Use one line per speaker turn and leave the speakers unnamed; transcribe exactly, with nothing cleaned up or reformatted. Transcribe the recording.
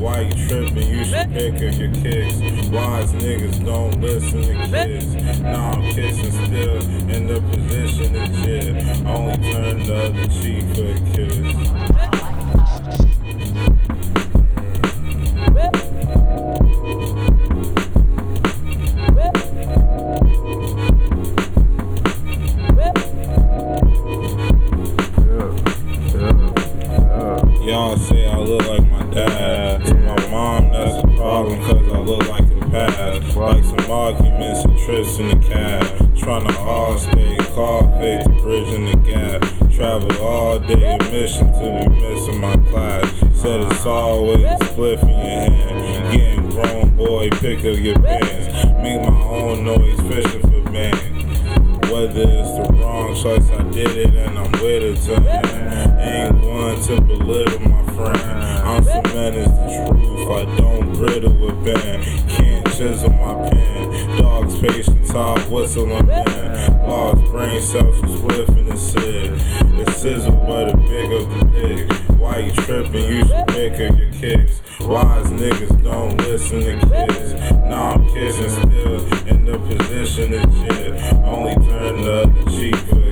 Why you tripping? You should pick up your kicks. Wise niggas don't listen to kids. Now I'm kissing still in the position of shit. Only turn the other cheek for a kiss. Y'all say I look like my dad. To my mom, that's a problem, cause I look like a past. Like some arguments and trips in the cab. Tryna all stay, call fake to bridging the gap. Travel all day in mission till we missing my class. Said it's always a spliff in your hand. Getting grown, boy, pick up your pants. Make my own noise, fishing for bands. Whether it's the wrong choice, I did it and I'm with it to end. Ain't one to belittle my friend. I'm cementing the truth, I don't brittle with band. Can't chisel my pen. Dogs patience, I'll whistle on man. Lost brain cells from spliff in the sid. The sizzle but a big of the dick. Why you tripping? You should pick up your kicks. Wise niggas don't listen to kids. Now I'm kissing still in the position of shit. Only turn the other cheek for